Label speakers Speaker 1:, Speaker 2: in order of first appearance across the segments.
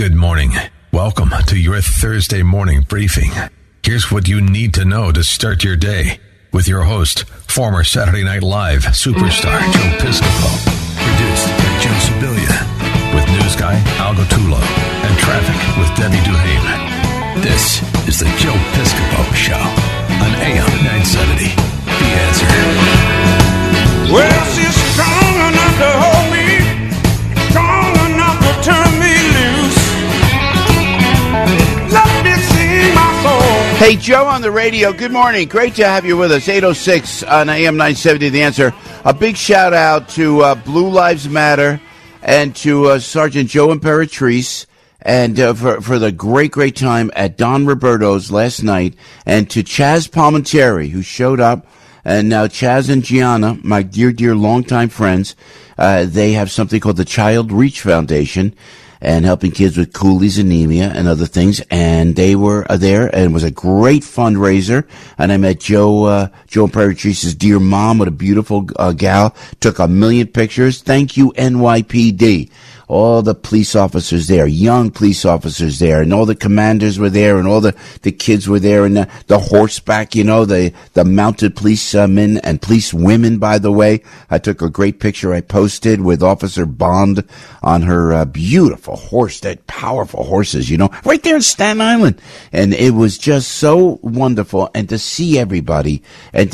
Speaker 1: Good morning. Welcome to your Thursday morning briefing. Here's what you need to know to start your day with your host, former Saturday Night Live superstar Joe Piscopo. Produced by Joe Sibilia. With news guy Al Gattullo and traffic with Debbie Duhane. This is the Joe Piscopo Show on AM 970. The Answer.
Speaker 2: Well, she's strong enough to hold me, strong enough to turn me loose. Let me sing my soul.
Speaker 3: Hey, Joe on the radio. Good morning. Great to have you with us. 8:06 on AM 970, The Answer. A big shout out to Blue Lives Matter and to Sergeant Joe Imperatrice and for the great time at Don Roberto's last night, and to Chaz Palminteri, who showed up. And now Chaz and Gianna, my dear longtime friends, they have something called the Child Reach Foundation, and helping kids with Cooley's anemia and other things. And they were there, and it was a great fundraiser. And I met Joe Imperatrice's dear mom, what a beautiful gal. Took 1 million pictures. Thank you, NYPD. All the police officers there, young police officers there, and all the commanders were there, and all the kids were there, and the horseback, the mounted policemen and police women, by the way. I took a great picture I posted with Officer Bond on her beautiful horse, that powerful horses, right there in Staten Island. And it was just so wonderful, and to see everybody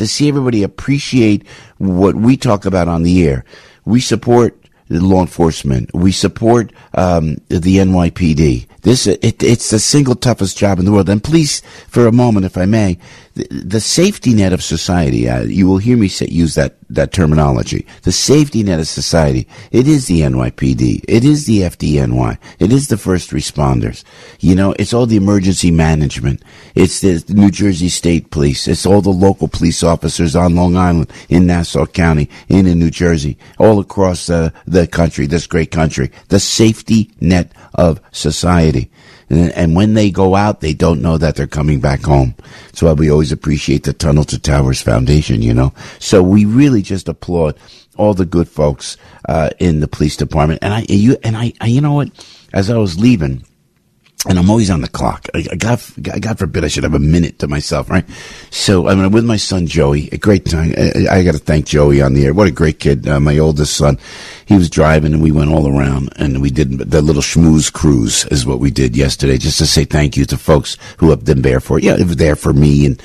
Speaker 3: appreciate what we talk about on the air. We support law enforcement. We support the NYPD. It's the single toughest job in the world. And please, for a moment, if I may, the safety net of society. You will hear me use that terminology. The safety net of society. It is the NYPD. It is the FDNY. It is the first responders. It's all the emergency management. It's the New Jersey State Police. It's all the local police officers on Long Island, in Nassau County, in New Jersey, all across the country, this great country. The safety net of society. And when they go out, they don't know that they're coming back home. That's why we always appreciate the Tunnel to Towers Foundation, So we really just applaud all the good folks in the police department. And I, you know what? As I was leaving, and I'm always on the clock. God forbid I should have a minute to myself, right? So I'm with my son Joey. A great time. I got to thank Joey on the air. What a great kid. My oldest son. He was driving, and we went all around, and we did the little schmooze cruise is what we did yesterday, just to say thank you to folks who have been there for me, and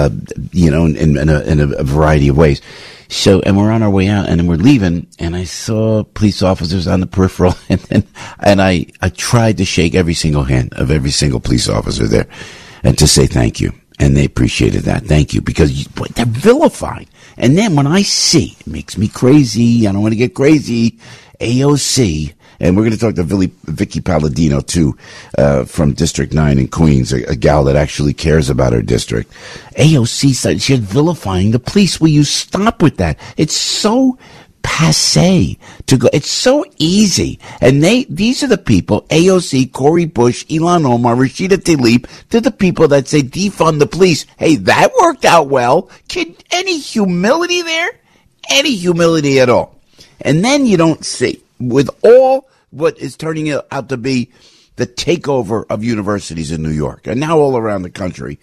Speaker 3: in a variety of ways. So, and we're on our way out, and then we're leaving, and I saw police officers on the peripheral, and I tried to shake every single hand of every single police officer there, and to say thank you. And they appreciated that. Thank you. Because they're vilified. And then when I see, it makes me crazy. I don't want to get crazy. AOC. And we're going to talk to Vicky Palladino, too, from District 9 in Queens, a gal that actually cares about her district. AOC said she's vilifying the police. Will you stop with that? It's so passe to go. It's so easy. And these are the people, AOC, Cori Bush, Ilhan Omar, Rashida Tlaib, they're the people that say defund the police. Hey, that worked out well. Any humility there? Any humility at all. And then you don't see, with all what is turning out to be the takeover of universities in New York, and now all around the country,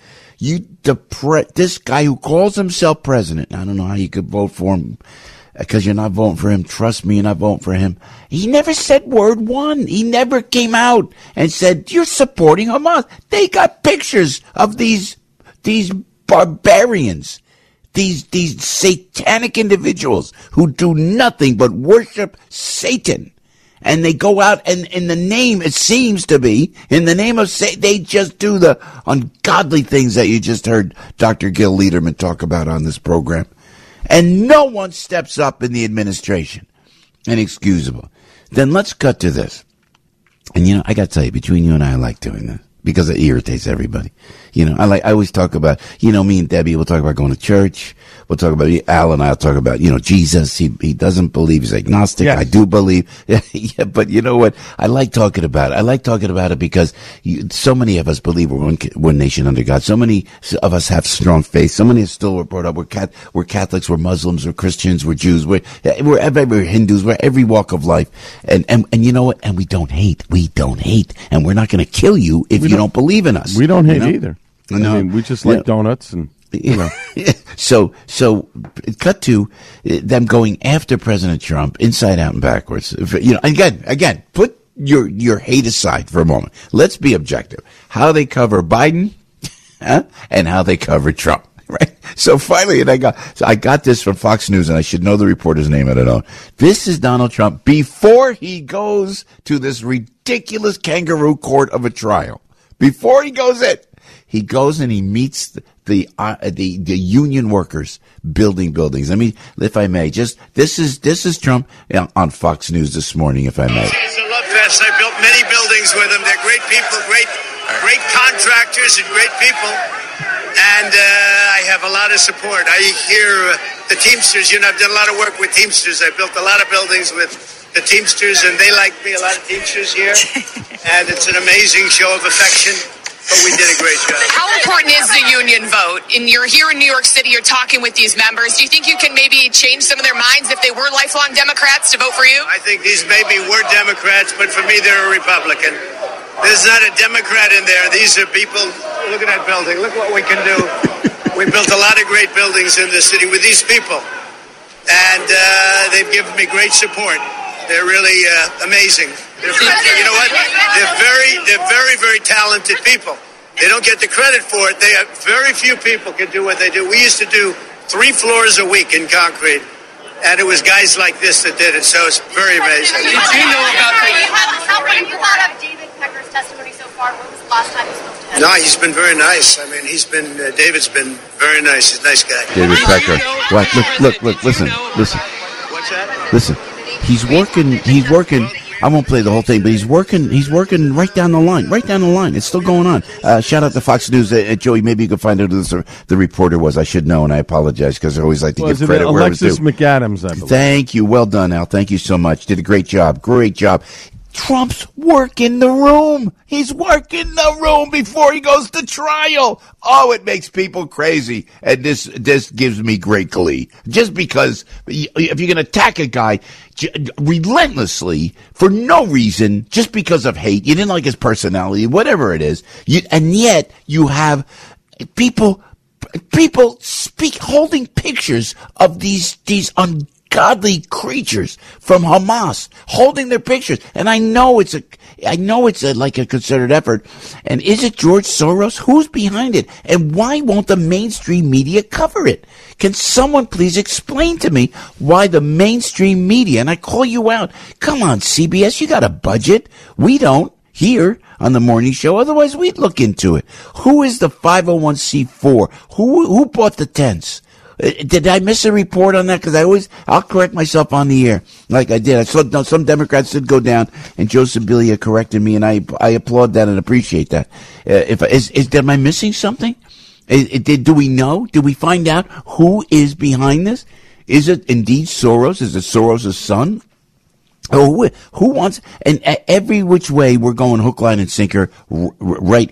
Speaker 3: this guy who calls himself president, I don't know how you could vote for him, because you're not voting for him. Trust me, you're not voting for him. He never said word one. He never came out and said, you're supporting Hamas. They got pictures of these barbarians, these satanic individuals who do nothing but worship Satan. And they go out, and in the name, it seems to be, in the name of Satan, they just do the ungodly things that you just heard Dr. Gil Lederman talk about on this program. And no one steps up in the administration. Inexcusable. Then let's cut to this. And I got to tell you, between you and I like doing this. because it irritates everybody. I always talk about, me and Debbie will talk about going to church. We'll talk about, Al and I'll talk about, Jesus. He doesn't believe, he's agnostic. Yes. I do believe. Yeah, but you know what? I like talking about it. I like talking about it because so many of us believe we're one nation under God. So many of us have strong faith. So many still were brought up. We're Catholics, we're Muslims, we're Christians, we're Jews, we're Hindus, we're every walk of life. And you know what? And we don't hate. We don't hate. And we're not going to kill you if you don't believe in us.
Speaker 4: We don't hate either. No. I mean, we just like donuts and,
Speaker 3: So cut to them going after President Trump inside out and backwards. Again, put your hate aside for a moment. Let's be objective. How they cover Biden, and how they cover Trump. Right. So finally, I got this from Fox News, and I should know the reporter's name. I don't know. This is Donald Trump before he goes to this ridiculous kangaroo court of a trial. Before he goes in. He goes and he meets the union workers building buildings. I mean, if I may, this is Trump on Fox News this morning, if I may.
Speaker 5: It's a love fest. I built many buildings with them. They're great people, great contractors, and great people. And I have a lot of support. I hear the Teamsters. I've done a lot of work with Teamsters. I built a lot of buildings with the Teamsters, and they like me. A lot of Teamsters here, and it's an amazing show of affection. But we did a great job.
Speaker 6: How important is the union vote? And you're here in New York City, you're talking with these members. Do you think you can maybe change some of their minds if they were lifelong Democrats to vote for you?
Speaker 5: I think these maybe were Democrats, but for me, they're a Republican. There's not a Democrat in there. These are people. Look at that building. Look what we can do. We built a lot of great buildings in the city with these people. And they've given me great support. They're really amazing. You know what? They're very, very talented people. They don't get the credit for it. Very few people can do what they do. We used to do 3 floors a week in concrete, and it was guys like this that did it. So it's very amazing.
Speaker 6: Did you know about
Speaker 7: What have you thought of David Pecker's testimony so far? When was the last time you spoke to him?
Speaker 5: No, he's been very nice. I mean, David's been very nice. He's a nice guy.
Speaker 3: David Pecker. What? Look, listen.
Speaker 5: What's that?
Speaker 3: Listen. He's working. I won't play the whole thing, but he's working right down the line. It's still going on. Shout out to Fox News. Joey, maybe you can find out who the reporter was. I should know, and I apologize because I always like to give credit where it's due.
Speaker 4: Alexis McAdams, I believe.
Speaker 3: Thank you. Well done, Al. Thank you so much. Did a great job. Trump's working the room. He's working the room before he goes to trial. Oh, it makes people crazy. And this gives me great glee. Just because if you can attack a guy relentlessly for no reason, just because of hate, you didn't like his personality, whatever it is, and yet you have people holding pictures of these ungodly creatures from Hamas holding their pictures. And I know it's like a concerted effort. And is it George Soros? Who's behind it? And why won't the mainstream media cover it? Can someone please explain to me why the mainstream media, and I call you out, come on, CBS, you got a budget. We don't here on the morning show. Otherwise, we'd look into it. Who is the 501c4? Who bought the tents? Did I miss a report on that? Because I'll correct myself on the air, like I did. I saw some Democrats did go down, and Joe Sibilia corrected me, and I applaud that and appreciate that. Am I missing something? Do we know? Did we find out who is behind this? Is it indeed Soros? Is it Soros' son? Who wants, and every which way we're going hook, line, and sinker right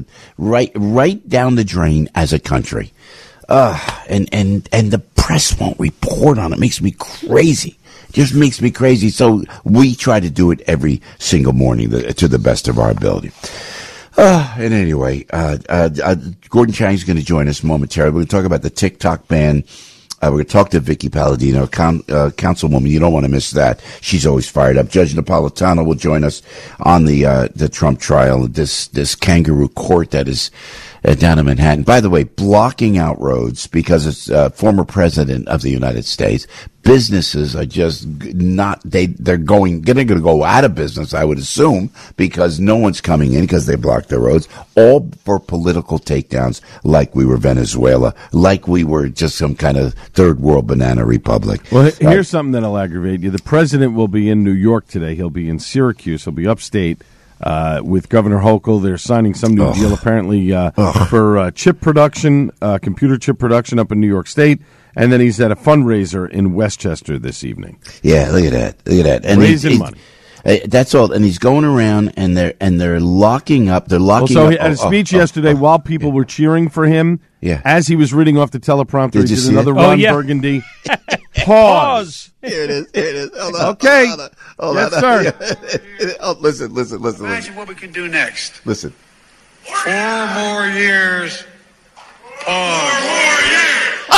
Speaker 3: down the drain as a country. And the press won't report on it. Makes me crazy. Just makes me crazy. So we try to do it every single morning to the best of our ability. And anyway, Gordon Chang's going to join us momentarily. We're going to talk about the TikTok ban. We're going to talk to Vicky Palladino, councilwoman. You don't want to miss that. She's always fired up. Judge Napolitano will join us on the Trump trial, this kangaroo court that is down in Manhattan. By the way, blocking out roads because it's former president of the United States. Businesses are just not, they're going to go out of business, I would assume, because no one's coming in because they blocked the roads, all for political takedowns, like we were Venezuela, like we were just some kind of third world banana republic.
Speaker 4: Well, here's something that'll aggravate you. The president will be in New York today. He'll be in Syracuse. He'll be upstate. with Governor Hochul. They're signing some new deal apparently for chip production, computer chip production up in New York State. And then he's at a fundraiser in Westchester this evening.
Speaker 3: Yeah, look at that. Look at that. And
Speaker 4: raising money.
Speaker 3: That's all. And he's going around and they're locking up. They're locking up.
Speaker 4: So at a speech yesterday, while people were cheering for him, as he was reading off the teleprompter, he did another Ron Burgundy. Pause.
Speaker 3: Here it is. Here it is. Hold on.
Speaker 4: Okay.
Speaker 3: Hold on.
Speaker 4: Yes, sir.
Speaker 3: Listen.
Speaker 5: Imagine what we can do next.
Speaker 3: Listen.
Speaker 5: 4 more years. Pause. 4 more years.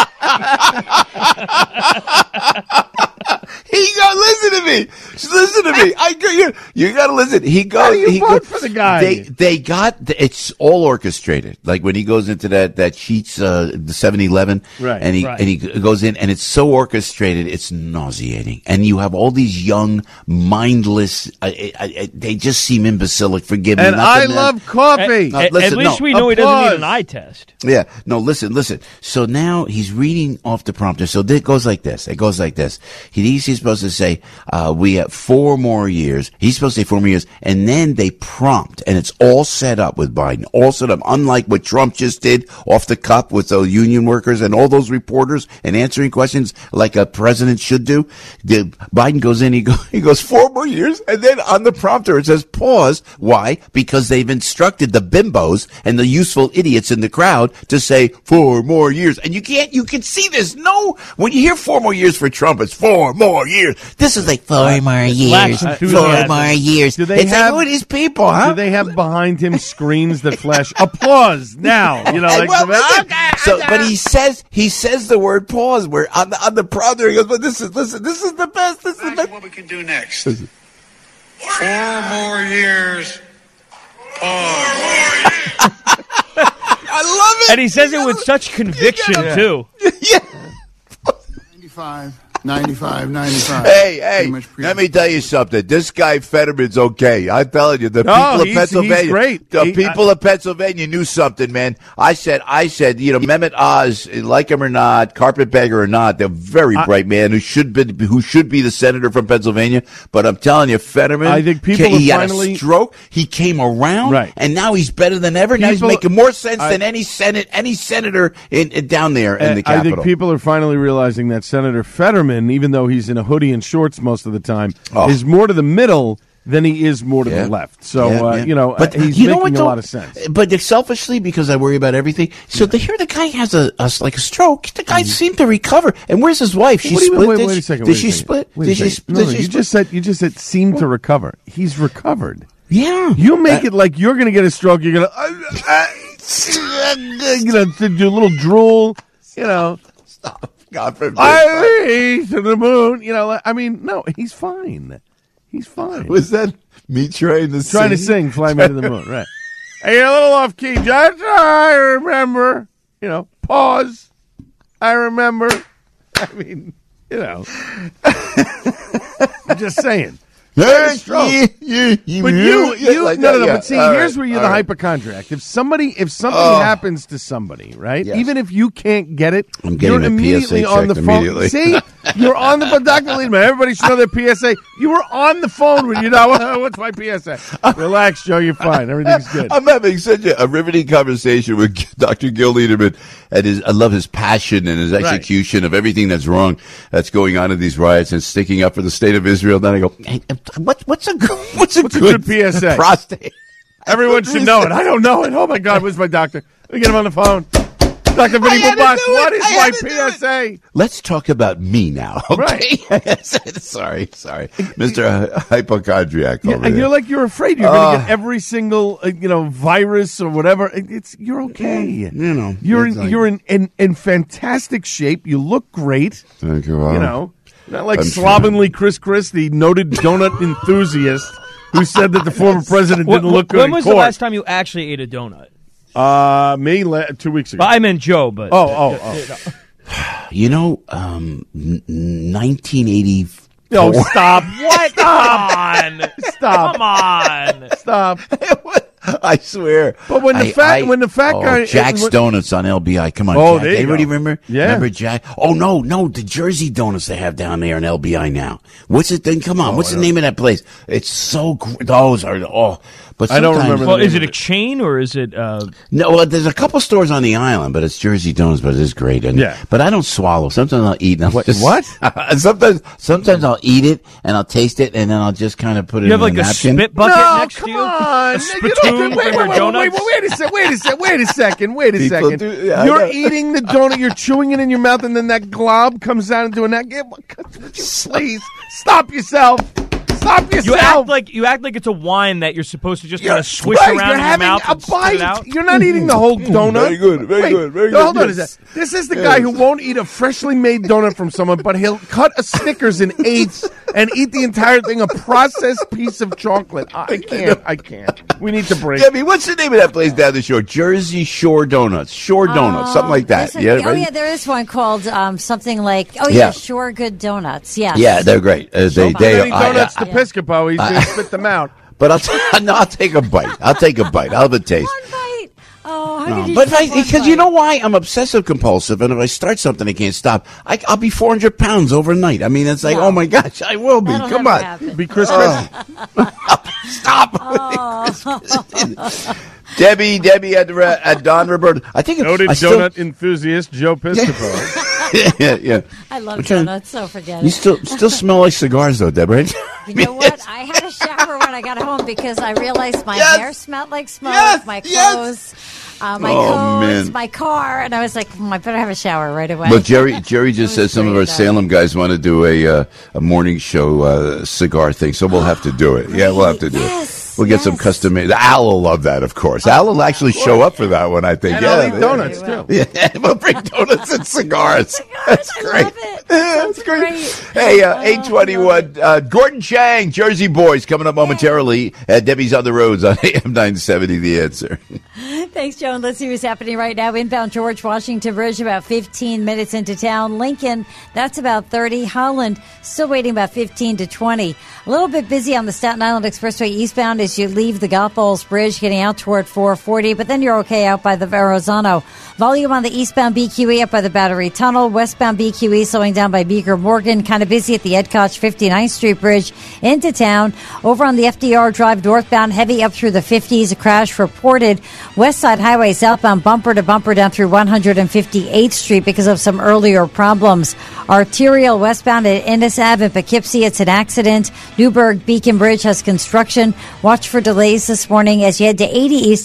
Speaker 3: Listen to me. Listen to me. You got to listen. He goes.
Speaker 4: How do you vote for the guy?
Speaker 3: It's all orchestrated. Like when he goes into that Sheets, the 7-Eleven,
Speaker 4: right?
Speaker 3: And he goes in, and it's so orchestrated, it's nauseating. And you have all these young, mindless. They just seem imbecilic. Forgive me.
Speaker 4: And I love coffee.
Speaker 8: At least we know he doesn't need an eye test.
Speaker 3: Yeah. No. Listen. So now he's reading off the prompter. So it goes like this. He's supposed to say, we have 4 more years. He's supposed to say 4 more years. And then they prompt, and it's all set up with Biden. All set up. Unlike what Trump just did off the cuff with the union workers and all those reporters and answering questions like a president should do. Biden goes in, he goes 4 more years. And then on the prompter, it says pause. Why? Because they've instructed the bimbos and the useful idiots in the crowd to say 4 more years. And you can see this. No, when you hear 4 more years for Trump, it's 4 more years. This is like 4 more years. 4 more years.
Speaker 4: Do they have
Speaker 3: like, these people, huh?
Speaker 4: Do they have behind him screens that flash applause now?
Speaker 3: But he says the word pause where on the prompter he goes, but this is the best. This is the best.
Speaker 5: What we can do next. 4 more years. Pause.
Speaker 3: I love it.
Speaker 8: And he says it with such conviction, too.
Speaker 3: Yeah.
Speaker 9: 95.
Speaker 3: Hey, let me tell you something. This guy Fetterman's okay. I'm telling you, the people of Pennsylvania,
Speaker 4: he's great.
Speaker 3: People of Pennsylvania knew something, man. I said, Mehmet Oz, like him or not, carpetbagger or not, they're a very bright man who should be the senator from Pennsylvania. But I'm telling you, Fetterman,
Speaker 4: I think he
Speaker 3: had a stroke. He came around, and now he's better than ever. Now he's making more sense than any senator down there in the Capitol.
Speaker 4: I think people are finally realizing that Senator Fetterman, even though he's in a hoodie and shorts most of the time, is more to the middle than he is more to the left. So, but he's making a lot of sense.
Speaker 3: But selfishly, because I worry about everything, so here the guy has a stroke. The guy seemed to recover. And where's his wife? She split.
Speaker 4: Wait a second.
Speaker 3: Did she split?
Speaker 4: You just said seemed to recover. He's recovered.
Speaker 3: Yeah.
Speaker 4: You make it like you're going to get a stroke. You're going to do a little drool,
Speaker 3: Stop. God forbid.
Speaker 4: To the moon. No, he's fine. He's fine.
Speaker 3: Was that me trying to
Speaker 4: sing Fly Me to the Moon, right. Hey, you're a little off key, Judge. I remember. Pause. I remember. I'm just saying.
Speaker 3: But
Speaker 4: here's where you're the hypochondriac. If something happens to somebody, right? Yes. Even if you can't get it, you're immediately on the phone. See, you're on the phone. Dr. Liedman, everybody should know their PSA. You were on the phone when you know what's my PSA. Relax, Joe. You're fine. Everything's good.
Speaker 3: I'm having such a riveting conversation with Dr. Gil Liederman, and I love his passion and his execution of everything that's wrong that's going on in these riots and sticking up for the state of Israel. Then I go, hey, what's a good
Speaker 4: PSA?
Speaker 3: Prostate.
Speaker 4: Everyone should know it. I don't know it. Oh my God, where's my doctor? Let me get him on the phone. Dr. Vinny Box, what is my PSA?
Speaker 3: Let's talk about me now. Okay? Right. Sorry. Mr. Hypochondriac.
Speaker 4: And you're afraid you're going to get every single, virus or whatever. You're okay. You're in fantastic shape. You look great.
Speaker 3: Thank you.
Speaker 4: Not like slovenly Chris, the noted donut enthusiast who said that the former president didn't look good in court.
Speaker 8: When was the last time you actually ate a donut?
Speaker 4: Me 2 weeks ago.
Speaker 8: Well, I meant Joe, but
Speaker 3: 1984.
Speaker 4: Oh, stop!
Speaker 8: What?
Speaker 4: Stop!
Speaker 8: Come on!
Speaker 4: Stop!
Speaker 3: I swear.
Speaker 4: But when the fat guy,
Speaker 3: Jack's Donuts on LBI. Come on, Jack. Anybody remember?
Speaker 4: Yeah.
Speaker 3: Remember Jack? Oh no, the Jersey Donuts they have down there in LBI now. What's the thing? Come on, what's the name of that place? It's so those are But
Speaker 4: I don't remember.
Speaker 8: Well, is it a chain or is it?
Speaker 3: No, well, there's a couple stores on the island, but it's Jersey Donuts, but it is great. And, but I don't swallow. Sometimes I'll eat. And
Speaker 4: what?
Speaker 3: Sometimes I'll eat it and I'll taste it, and then I'll just kind of put it in a napkin.
Speaker 8: You have like a spit bucket next to you?
Speaker 4: On.
Speaker 8: A spittoon for your donuts?
Speaker 4: Wait a second. You're eating the donut, you're chewing it in your mouth, and then that glob comes out into a napkin. Please, stop yourself.
Speaker 8: You act like it's a wine that you're supposed to just kind of swish around in your mouth and spit it out.
Speaker 4: You're not eating the whole donut.
Speaker 3: Very good.
Speaker 4: Hold on a second. This is the guy who won't eat a freshly made donut from someone, but he'll cut a Snickers in eighths and eat the entire thing, a processed piece of chocolate. I can't. We need to break.
Speaker 3: Debbie, what's the name of that place down the shore? Jersey Shore Donuts. Donuts, something like that.
Speaker 9: There is one called something like, Shore Good Donuts. Yes.
Speaker 3: Yeah, they're great. They
Speaker 4: donuts to Piscopo. He's going to spit them out.
Speaker 3: But I'll take a bite. I'll have a taste.
Speaker 9: One bite. Oh, how did you
Speaker 3: because you know why? I'm obsessive compulsive, and if I start something, I can't stop. I'll be 400 pounds overnight. I mean, it's like, oh my gosh, I will be. Come on.
Speaker 9: Happen.
Speaker 4: Be Chris.
Speaker 3: Stop. Debbie at Don Roberto. I think
Speaker 4: noted donut enthusiast Joe Piscopo.
Speaker 3: yeah.
Speaker 9: I love donuts, so forget it.
Speaker 3: You still smell like cigars, though, Deborah.
Speaker 9: You know what? I had a shower when I got home because I realized my hair smelled like smoke, my clothes, my car, and I was like, I better have a shower right away.
Speaker 3: Well, Jerry just said some of our Salem guys want to do a morning show cigar thing, so we'll have to do it. Yeah, we'll have to do it. We'll get some custom made. Al will love that, of course. Al will actually show up for that one, I think.
Speaker 4: And I'll eat donuts, too.
Speaker 3: Yeah, we'll bring donuts and cigars. That's great.
Speaker 9: I love it.
Speaker 3: That's great. Hey, 821, Gordon Chang, Jersey Boys, coming up momentarily. Debbie's on the roads on AM 970, The Answer.
Speaker 9: Thanks, Joe. And let's see what's happening right now. Inbound George Washington Bridge, about 15 minutes into town. Lincoln, that's about 30. Holland, still waiting about 15 to 20. A little bit busy on the Staten Island Expressway eastbound as you leave the Golf Balls Bridge, getting out toward 440, but then you're okay out by the Verrazano. Volume on the eastbound BQE up by the Battery Tunnel. Westbound BQE slowing down by Beaker Morgan. Kind of busy at the Ed Koch 59th Street Bridge into town. Over on the FDR Drive northbound, heavy up through the 50s. A crash reported. West Side Highway southbound bumper to bumper down through 158th Street because of some earlier problems. Arterial westbound at Innis Ave in Poughkeepsie. It's an accident. Newburgh Beacon Bridge has construction. Watch for delays this morning as you head to 80 East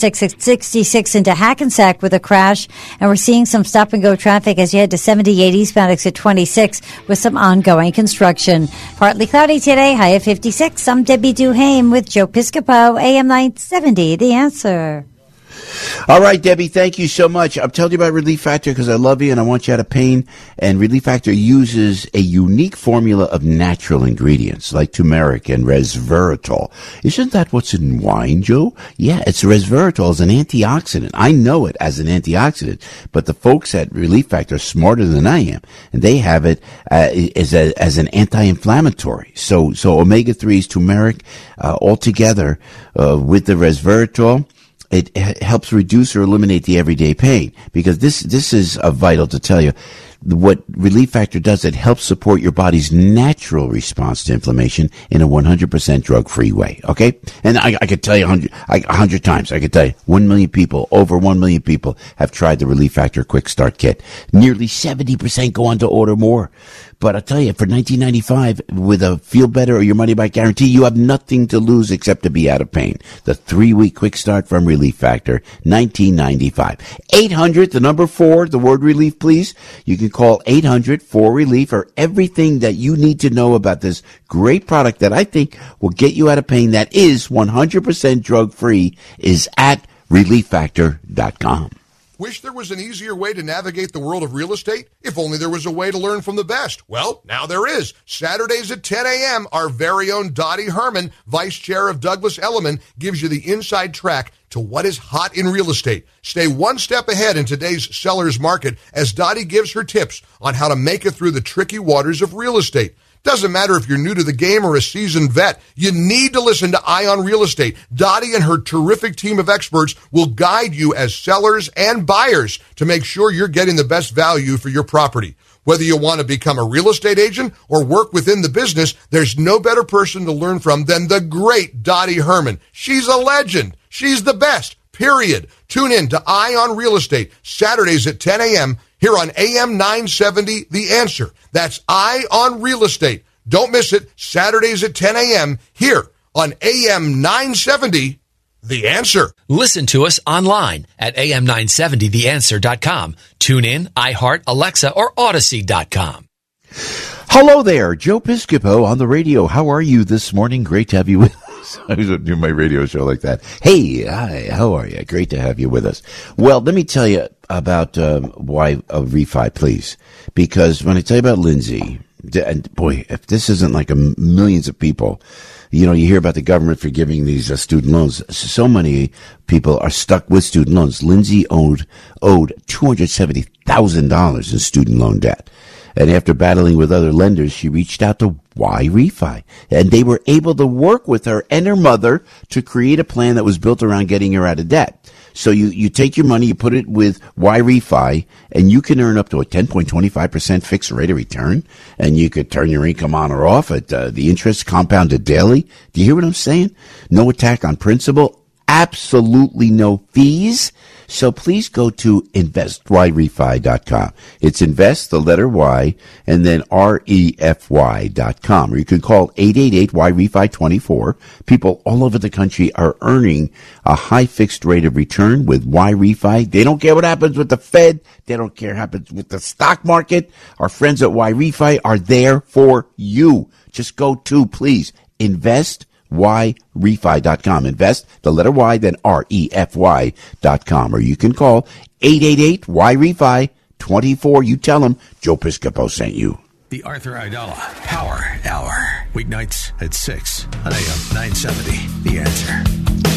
Speaker 9: 66 into Hackensack with a crash. And we're seeing some stop-and-go traffic as you head to 78 eastbound exit 26 with some ongoing construction. Partly cloudy today, high of 56. I'm Debbie Duhame with Joe Piscopo, AM 970, The Answer.
Speaker 3: All right, Debbie, thank you so much. I'm telling you about Relief Factor because I love you and I want you out of pain. And Relief Factor uses a unique formula of natural ingredients like turmeric and resveratrol. Isn't that what's in wine, Joe? Yeah, it's resveratrol as an antioxidant. I know it as an antioxidant, but the folks at Relief Factor are smarter than I am, and they have it as an anti-inflammatory. So omega-3s, turmeric, all together with the resveratrol. It helps reduce or eliminate the everyday pain because this is vital to tell you. What Relief Factor does, it helps support your body's natural response to inflammation in a 100% drug-free way, okay? And I could tell you 100 times, I could tell you 1 million people, over 1 million people have tried the Relief Factor Quick Start Kit. Nearly 70% go on to order more. But I'll tell you, for $19.95 with a feel better or your money back guarantee, you have nothing to lose except to be out of pain. The 3-week quick start from Relief Factor, $19.95. 800, the number 4, the word relief, please. You can call 800-4RELIEF for everything that you need to know about this great product that I think will get you out of pain that is 100% drug-free is at ReliefFactor.com.
Speaker 10: Wish there was an easier way to navigate the world of real estate? If only there was a way to learn from the best. Well, now there is. Saturdays at 10 a.m., our very own Dottie Herman, Vice Chair of Douglas Elliman, gives you the inside track to what is hot in real estate. Stay one step ahead in today's seller's market as Dottie gives her tips on how to make it through the tricky waters of real estate. Doesn't matter if you're new to the game or a seasoned vet, you need to listen to Ion Real Estate. Dottie and her terrific team of experts will guide you as sellers and buyers to make sure you're getting the best value for your property. Whether you want to become a real estate agent or work within the business, there's no better person to learn from than the great Dottie Herman. She's a legend. She's the best, period. Tune in to Eye on Real Estate, Saturdays at 10 a.m. here on AM 970, The Answer. That's Eye on Real Estate. Don't miss it, Saturdays at 10 a.m. here on AM 970, The Answer.
Speaker 11: Listen to us online at am970theanswer.com. Tune in, iHeart, Alexa, or Odyssey.com.
Speaker 3: Hello there, Joe Piscopo on the radio. How are you this morning? Great to have you with us. I was doing my radio show like that. Hey, hi, how are you? Great to have you with us. Well, let me tell you about why a refi, please. Because when I tell you about Lindsay, and boy, if this isn't like millions of people, you know, you hear about the government forgiving these student loans. So many people are stuck with student loans. Lindsay owed $270,000 in student loan debt. And after battling with other lenders, she reached out to YRefi. And they were able to work with her and her mother to create a plan that was built around getting her out of debt. So you take your money, you put it with YRefi, and you can earn up to a 10.25% fixed rate of return. And you could turn your income on or off at the interest compounded daily. Do you hear what I'm saying? No attack on principal. Absolutely no fees. So please go to investYRefi.com. It's invest, the letter Y, and then REFY.com. Or you can call 888-YRefi-24. People all over the country are earning a high fixed rate of return with YRefi. They don't care what happens with the Fed. They don't care what happens with the stock market. Our friends at YRefi are there for you. Just go to, please, investYRefi.com. Invest, the letter Y, then REFY.com. Or you can call 888-YRefi-24. You tell them Joe Piscopo sent you.
Speaker 1: The Arthur Aidala Power Hour. Weeknights at 6 on AM 970. The Answer.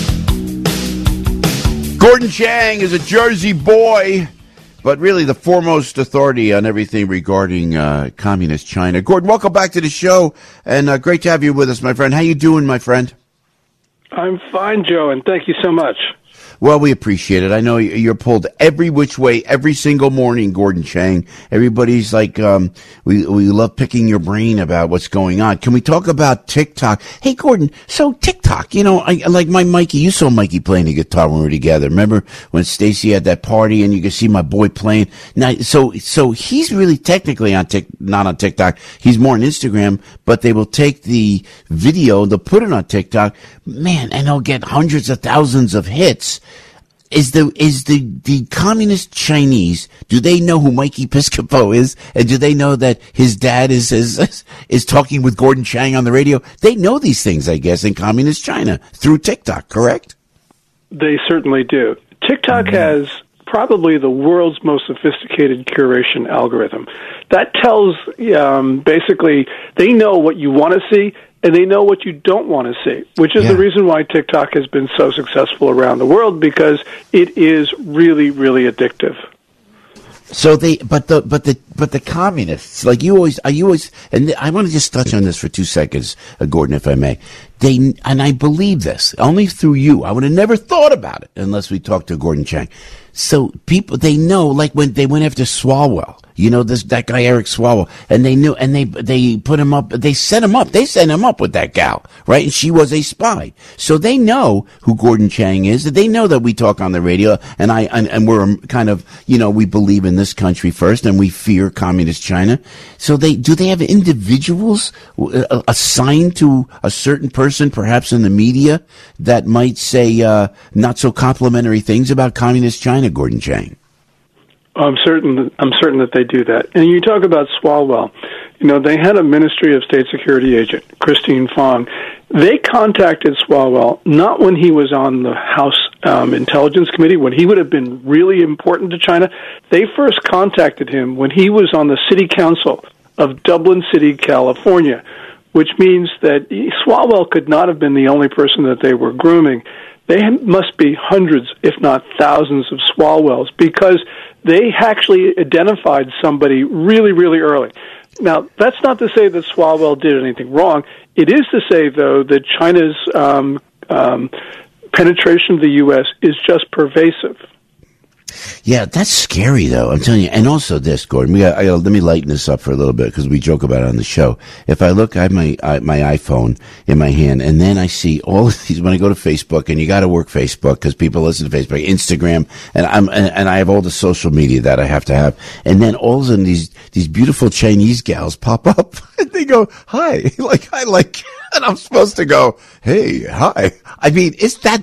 Speaker 3: Gordon Chang is a Jersey boy, but really the foremost authority on everything regarding communist China. Gordon, welcome back to the show, and great to have you with us, my friend. How you doing, my friend?
Speaker 12: I'm fine, Joe, and thank you so much.
Speaker 3: Well, we appreciate it. I know you're pulled every which way, every single morning, Gordon Chang. Everybody's like, we love picking your brain about what's going on. Can we talk about TikTok? Hey, Gordon, so TikTok, you know, I like my Mikey. You saw Mikey playing the guitar when we were together. Remember when Stacy had that party and you could see my boy playing? Now, so he's really technically not on TikTok. He's more on Instagram, but they will take the video, they'll put it on TikTok, man, and they'll get hundreds of thousands of hits. Is the communist Chinese, do they know who Mikey Piscopo is? And do they know that his dad is talking with Gordon Chang on the radio? They know these things, I guess, in communist China through TikTok, correct?
Speaker 12: They certainly do. TikTok has probably the world's most sophisticated curation algorithm. That tells, basically, they know what you want to see, and they know what you don't want to see, which is the reason why TikTok has been so successful around the world, because it is really, really addictive.
Speaker 3: So but the communists, like you always, and I want to just touch on this for 2 seconds, Gordon, if I may. And I believe this only through you. I would have never thought about it unless we talked to Gordon Chang. So people, they know, like when they went after Swalwell, you know, that guy Eric Swalwell, and they knew, and they put him up, they sent him up with that gal, right? And she was a spy. So they know who Gordon Chang is. They know that we talk on the radio, and we're kind of, you know, we believe in this country first, and we fear communist China. So do they have individuals assigned to a certain person, perhaps in the media, that might say not so complimentary things about communist China, Gordon Chang?
Speaker 12: I'm certain that they do that. And you talk about Swalwell. You know, they had a Ministry of State Security agent, Christine Fong. They contacted Swalwell not when he was on the House Intelligence Committee, when he would have been really important to China. They first contacted him when he was on the City Council of Dublin City, California, which means that Swalwell could not have been the only person that they were grooming. They must be hundreds, if not thousands, of Swalwells, because they actually identified somebody really, really early. Now, that's not to say that Swalwell did anything wrong. It is to say, though, that China's penetration of the U.S. is just pervasive.
Speaker 3: Yeah, that's scary, though. I'm telling you. And also this, Gordon. Let me lighten this up for a little bit because we joke about it on the show. If I look, I have my iPhone in my hand, and then I see all of these when I go to Facebook, and you got to work Facebook because people listen to Facebook, Instagram, and I have all the social media that I have to have. And then all of a sudden, these beautiful Chinese gals pop up, and they go, "Hi," and I'm supposed to go, "Hey, hi." I mean, it's that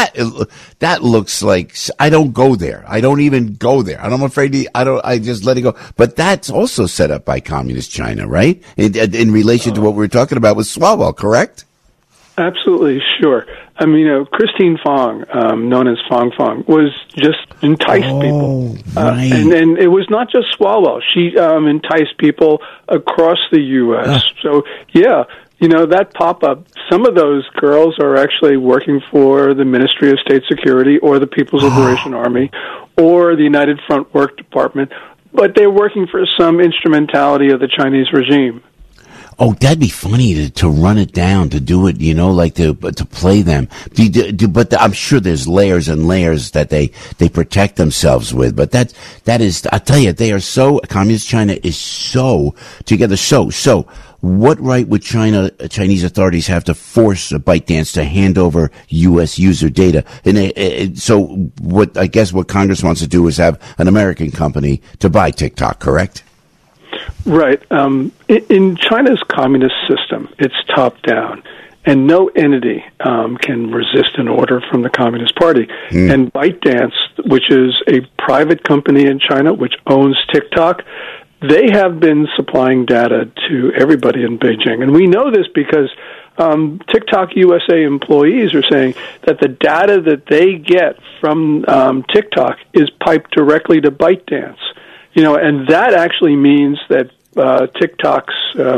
Speaker 3: looks like I don't go there. I don't even go there. I'm afraid I just let it go. But that's also set up by Communist China, right? In relation to what we were talking about with Swalwell, correct?
Speaker 12: Absolutely, sure. I mean, Christine Fong, known as Fong Fong, was just enticed people.
Speaker 3: Right.
Speaker 12: And it was not just Swalwell. She enticed people across the U.S. So, yeah. That pop-up, some of those girls are actually working for the Ministry of State Security or the People's Liberation Army or the United Front Work Department, but they're working for some instrumentality of the Chinese regime.
Speaker 3: Oh, that'd be funny to run it down, to do it, to play them. But I'm sure there's layers and layers that they protect themselves with. But that is, I tell you, Communist China is so together. So what right would Chinese authorities have to force ByteDance to hand over U.S. user data? And so what Congress wants to do is have an American company to buy TikTok, correct?
Speaker 12: Right. In China's communist system, it's top-down, and no entity can resist an order from the Communist Party. And ByteDance, which is a private company in China which owns TikTok, they have been supplying data to everybody in Beijing. And we know this because TikTok USA employees are saying that the data that they get from TikTok is piped directly to ByteDance. And that actually means that TikTok's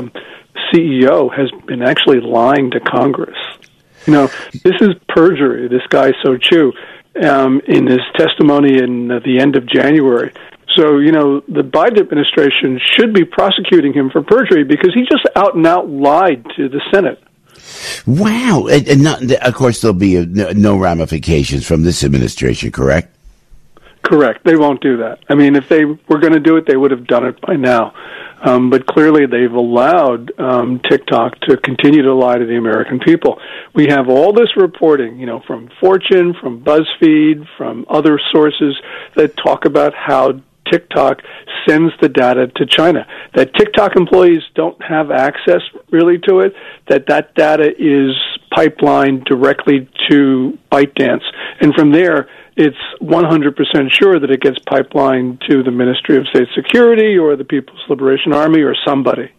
Speaker 12: CEO has been actually lying to Congress. This is perjury, this guy So Chu, in his testimony in the end of January. So, the Biden administration should be prosecuting him for perjury because he just out and out lied to the Senate.
Speaker 3: Wow. And of course, there'll be no ramifications from this administration, correct?
Speaker 12: Correct. They won't do that. I mean, if they were going to do it, they would have done it by now. But clearly they've allowed TikTok to continue to lie to the American people. We have all this reporting, from Fortune, from BuzzFeed, from other sources that talk about how TikTok sends the data to China, that TikTok employees don't have access really to it, that data is pipelined directly to ByteDance. And from there, it's 100% sure that it gets pipelined to the Ministry of State Security or the People's Liberation Army or somebody.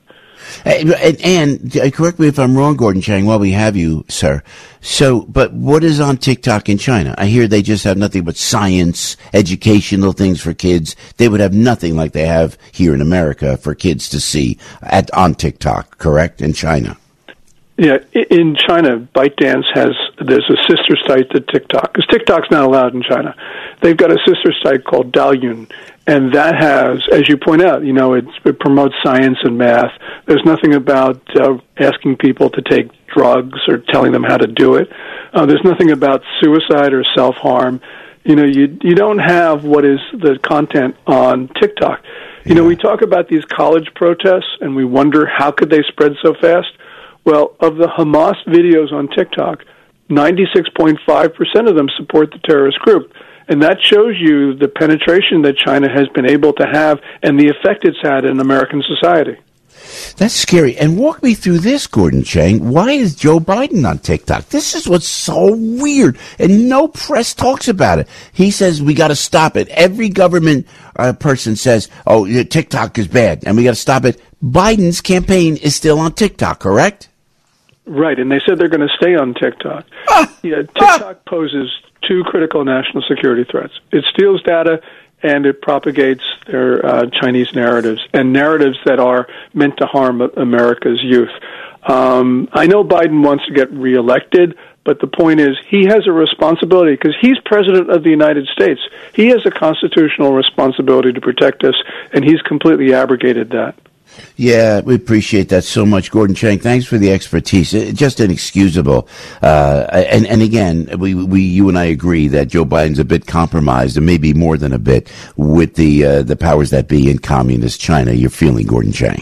Speaker 3: And correct me if I'm wrong, Gordon Chang, while we have you, sir. But what is on TikTok in China? I hear they just have nothing but science, educational things for kids. They would have nothing like they have here in America for kids to see on TikTok, correct, in China?
Speaker 12: Yeah, in China, ByteDance there's a sister site to TikTok, because TikTok's not allowed in China. They've got a sister site called Daoyun, and that has, as you point out, it promotes science and math. There's nothing about asking people to take drugs or telling them how to do it. There's nothing about suicide or self-harm. You don't have what is the content on TikTok. We talk about these college protests, and we wonder how could they spread so fast. Well, of the Hamas videos on TikTok, 96.5% of them support the terrorist group. And that shows you the penetration that China has been able to have and the effect it's had in American society.
Speaker 3: That's scary. And walk me through this, Gordon Chang. Why is Joe Biden on TikTok? This is what's so weird. And no press talks about it. He says we got to stop it. Every government person says, TikTok is bad and we got to stop it. Biden's campaign is still on TikTok, correct?
Speaker 12: Right, and they said they're going to stay on TikTok. TikTok poses two critical national security threats. It steals data, and it propagates their Chinese narratives, and narratives that are meant to harm America's youth. I know Biden wants to get reelected, but the point is he has a responsibility, because he's president of the United States. He has a constitutional responsibility to protect us, and he's completely abrogated that.
Speaker 3: Yeah, we appreciate that so much, Gordon Chang. Thanks for the expertise. Just inexcusable. And again, you and I agree that Joe Biden's a bit compromised, and maybe more than a bit, with the powers that be in communist China. You're feeling, Gordon Chang?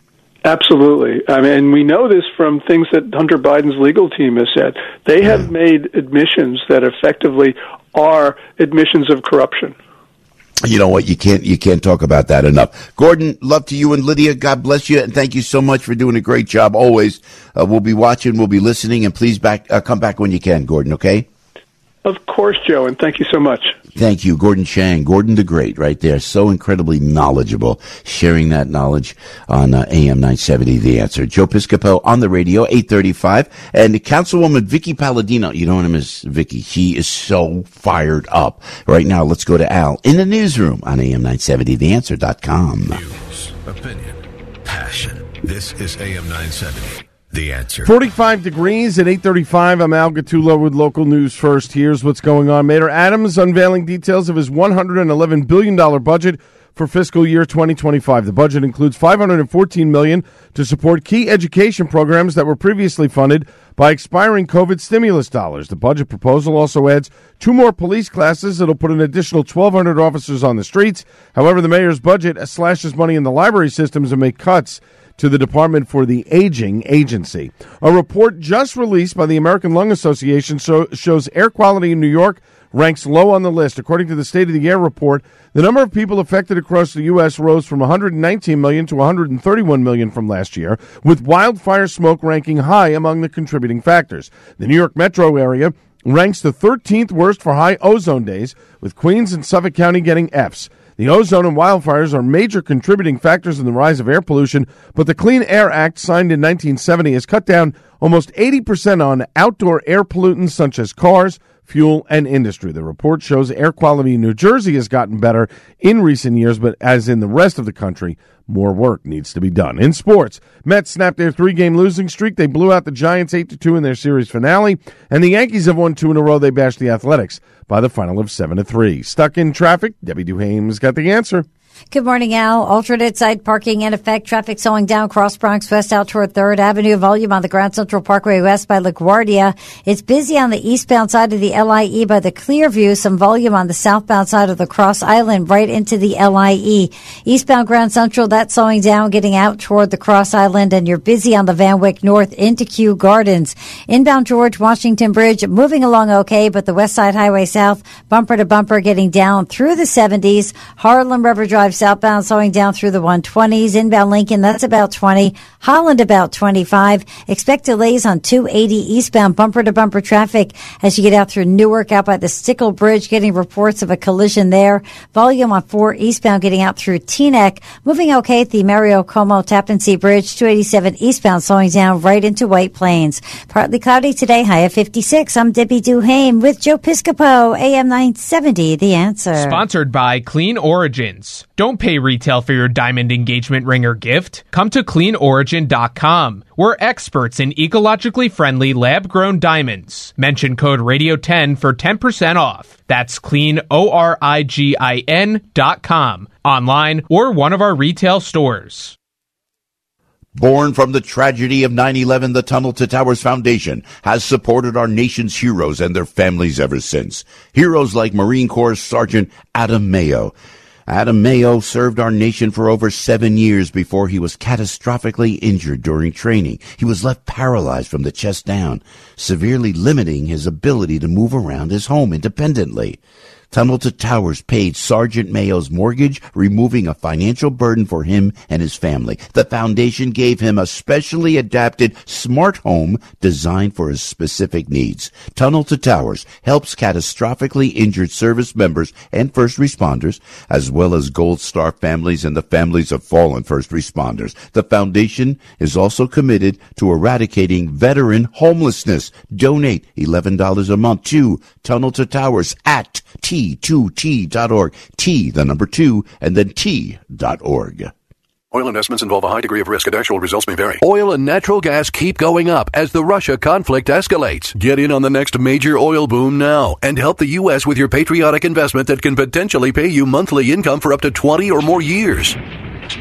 Speaker 12: Absolutely. I mean, and we know this from things that Hunter Biden's legal team has said. They have made admissions that effectively are admissions of corruption.
Speaker 3: You know what? You can't talk about that enough. Gordon, love to you and Lydia. God bless you, and thank you so much for doing a great job always. We'll be watching, we'll be listening, and please come back when you can, Gordon, okay?
Speaker 12: Of course, Joe, and thank you so much.
Speaker 3: Thank you, Gordon Chang, Gordon the Great, right there. So incredibly knowledgeable, sharing that knowledge on AM 970, The Answer. Joe Piscopo on the radio, 8:35, and Councilwoman Vicky Palladino. You know him as Vicky. She is so fired up. Right now, let's go to Al in the newsroom on AM 970, TheAnswer.com.
Speaker 1: News, opinion, passion. This is AM 970. The Answer.
Speaker 4: 45 degrees at 8:35. I'm Al Gattullo with local news first. Here's what's going on. Mayor Adams unveiling details of his $111 billion budget for fiscal year 2025. The budget includes $514 million to support key education programs that were previously funded by expiring COVID stimulus dollars. The budget proposal also adds 2 more police classes that'll put an additional 1,200 officers on the streets. However, the mayor's budget slashes money in the library systems and make cuts to the Department for the Aging Agency. A report just released by the American Lung Association shows air quality in New York ranks low on the list. According to the State of the Air report, the number of people affected across the U.S. rose from 119 million to 131 million from last year, with wildfire smoke ranking high among the contributing factors. The New York metro area ranks the 13th worst for high ozone days, with Queens and Suffolk County getting Fs. The ozone and wildfires are major contributing factors in the rise of air pollution, but the Clean Air Act, signed in 1970, has cut down almost 80% on outdoor air pollutants such as cars, fuel, and industry. The report shows air quality in New Jersey has gotten better in recent years, but as in the rest of the country, more work needs to be done. In sports, Mets snapped their 3-game losing streak. They blew out the Giants 8-2 in their series finale, and the Yankees have won 2 in a row. They bashed the Athletics by the final of 7-3. Stuck in traffic? Debbie Duhame's got the answer.
Speaker 9: Good morning, Al. Alternate side parking in effect. Traffic slowing down Cross Bronx West out toward 3rd Avenue. Volume on the Grand Central Parkway West by LaGuardia. It's busy on the eastbound side of the LIE by the Clearview. Some volume on the southbound side of the Cross Island right into the LIE. Eastbound Grand Central, that's slowing down, getting out toward the Cross Island. And you're busy on the Van Wyck North into Kew Gardens. Inbound George Washington Bridge, moving along okay, but the West Side Highway South, bumper to bumper, getting down through the 70s. Harlem River Drive southbound slowing down through the 120s. Inbound Lincoln, that's about 20. Holland about 25. Expect delays on 280 eastbound bumper to bumper traffic as you get out through Newark, out by the Stickle Bridge, getting reports of a collision there. Volume on 4 eastbound getting out through Teaneck. Moving okay at the Mario Como Tappan Zee Bridge. 287 eastbound slowing down right into White Plains. Partly cloudy today, high of 56. I'm Debbie Duhame with Joe Piscopo, AM 970, The Answer.
Speaker 13: Sponsored by Clean Origins. Don't pay retail for your diamond engagement ring or gift. Come to CleanOrigin.com. We're experts in ecologically friendly lab-grown diamonds. Mention code Radio10 for 10% off. That's CleanOrigin.com. Online or one of our retail stores.
Speaker 3: Born from the tragedy of 9/11, the Tunnel to Towers Foundation has supported our nation's heroes and their families ever since. Heroes like Marine Corps Sergeant Adam Mayo. Adam Mayo served our nation for over 7 years before he was catastrophically injured during training. He was left paralyzed from the chest down, severely limiting his ability to move around his home independently. Tunnel to Towers paid Sergeant Mayo's mortgage, removing a financial burden for him and his family. The foundation gave him a specially adapted smart home designed for his specific needs. Tunnel to Towers helps catastrophically injured service members and first responders, as well as Gold Star families and the families of fallen first responders. The foundation is also committed to eradicating veteran homelessness. Donate $11 a month to Tunnel to Towers at T2T.org. T, the number 2, and then T.org.
Speaker 14: Oil investments involve a high degree of risk and actual results may vary. Oil and natural gas keep going up as the Russia conflict escalates. Get in on the next major oil boom now and help the U.S. with your patriotic investment that can potentially pay you monthly income for up to 20 or more years.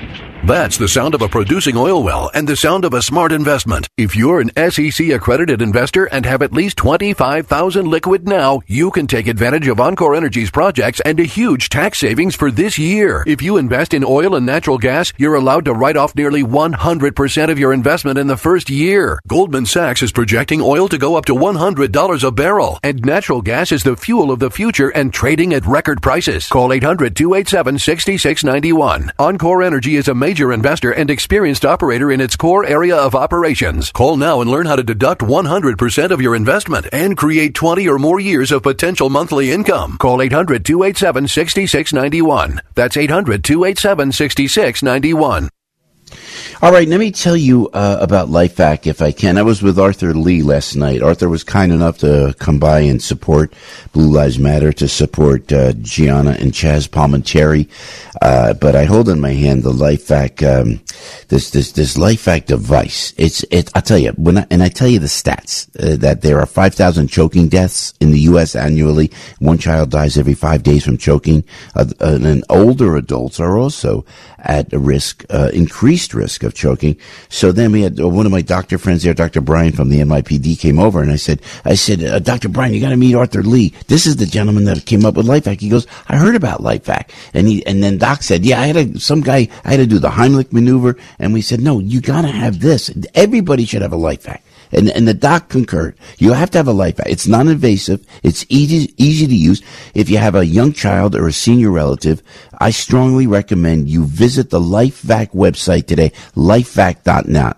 Speaker 14: That's the sound of a producing oil well and the sound of a smart investment. If you're an SEC accredited investor and have at least $25,000 liquid now, you can take advantage of Encore Energy's projects and a huge tax savings for this year. If you invest in oil and natural gas, you're allowed to write off nearly 100% of your investment in the first year. Goldman Sachs is projecting oil to go up to $100 a barrel, and natural gas is the fuel of the future and trading at record prices. Call 800-287-6691. Encore Energy is a major investor and experienced operator in its core area of operations. Call now and learn how to deduct 100% of your investment and create 20 or more years of potential monthly income. Call 800-287-6691. That's 800-287-6691.
Speaker 3: All right, let me tell you about LifeVac, if I can. I was with Arthur Lee last night. Arthur was kind enough to come by and support Blue Lives Matter, to support Gianna and Chaz Palminteri. But I hold in my hand the LifeVac, this LifeVac device. I'll tell you, I tell you the stats, that there are 5,000 choking deaths in the U.S. annually. One child dies every 5 days from choking. And older adults are also at a risk, increased risk of choking. So then we had one of my doctor friends there, Dr. Brian from the NYPD, came over, and I said, Dr. Brian, you got to meet Arthur Lee. This is the gentleman that came up with LifeVac. He goes, I heard about LifeVac. And then Doc said, yeah, I had to do the Heimlich maneuver. And we said, no, you got to have this. Everybody should have a LifeVac. And the doc concurred. You have to have a LifeVac. It's non-invasive. It's easy to use. If you have a young child or a senior relative, I strongly recommend you visit the LifeVac website today, lifevac.net,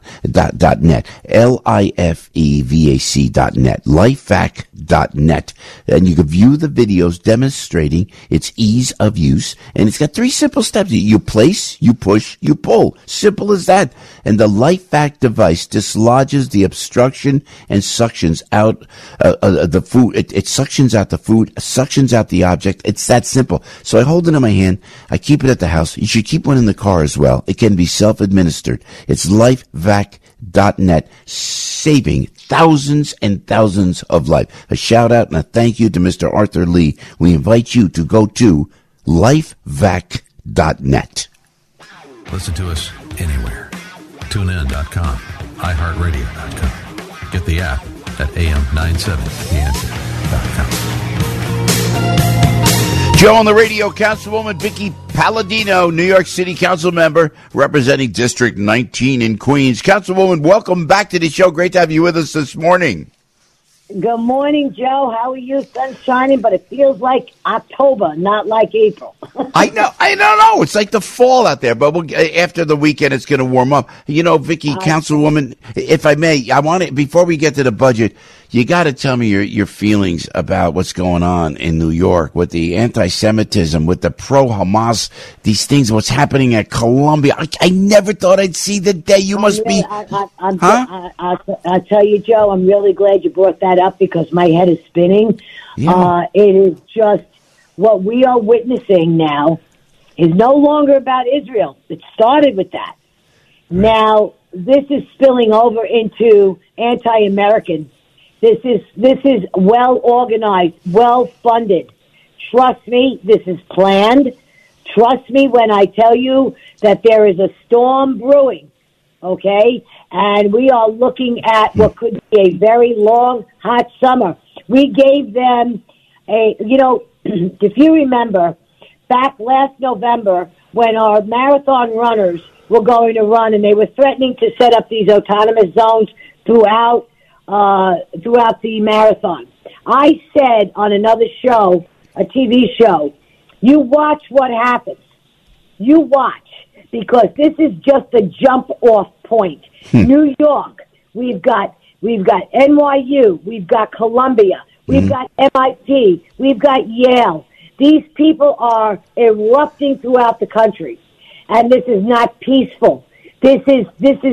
Speaker 3: LIFEVAC.net, lifevac.net. And you can view the videos demonstrating its ease of use. And it's got 3 simple steps. You place, you push, you pull. Simple as that. And the LifeVac device dislodges the obstruction and suctions out the food. It suctions out the food, suctions out the object. It's that simple. So I hold it in my hand. I keep it at the house. You should keep one in the car as well. It can be self-administered. It's lifevac.net, saving thousands and thousands of lives. A shout out and a thank you to Mr. Arthur Lee. We invite you to go to lifevac.net.
Speaker 1: Listen to us anywhere. TuneIn.com, iHeartRadio.com. Get the app at AM970theanswer.com.
Speaker 3: Joe on the radio, Councilwoman Vicky Palladino, New York City Council member representing District 19 in Queens. Councilwoman, welcome back to the show. Great to have you with us this morning.
Speaker 15: Good morning, Joe. How are you? Sun's shining, but it feels like October, not like April.
Speaker 3: I know. It's like the fall out there, but after the weekend, it's going to warm up. You know, Vicky, Councilwoman, if I may, I want to, before we get to the budget, you got to tell me your feelings about what's going on in New York with the anti-Semitism, with the pro-Hamas, these things, what's happening at Columbia. I never thought I'd see the day. You must be...
Speaker 15: I'll tell you, Joe, I'm really glad you brought that up because my head is spinning. Yeah. It is just what we are witnessing now is no longer about Israel. It started with that. Right. Now, this is spilling over into anti-American. This is well organized, well funded. Trust me, this is planned. Trust me when I tell you that there is a storm brewing, okay? And we are looking at what could be a very long, hot summer. We gave them if you remember, back last November when our marathon runners were going to run and they were threatening to set up these autonomous zones throughout the marathon. I said on another show, a TV show, you watch what happens. You watch, because this is just a jump-off point. New York, we've got NYU, we've got Columbia, we've got MIT, we've got Yale. These people are erupting throughout the country, and this is not peaceful. This is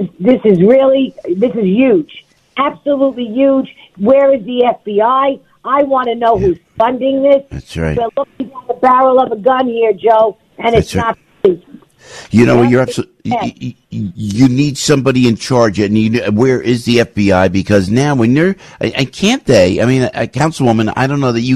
Speaker 15: huge. Absolutely huge. Where is the FBI? I want to know who's funding this.
Speaker 3: That's right.
Speaker 15: We're looking at the barrel of a gun here, Joe, and it's not.
Speaker 3: You know, you're absolutely. You need somebody in charge, and where is the FBI? Because now, when they're, and can't they? I mean, a councilwoman. I don't know that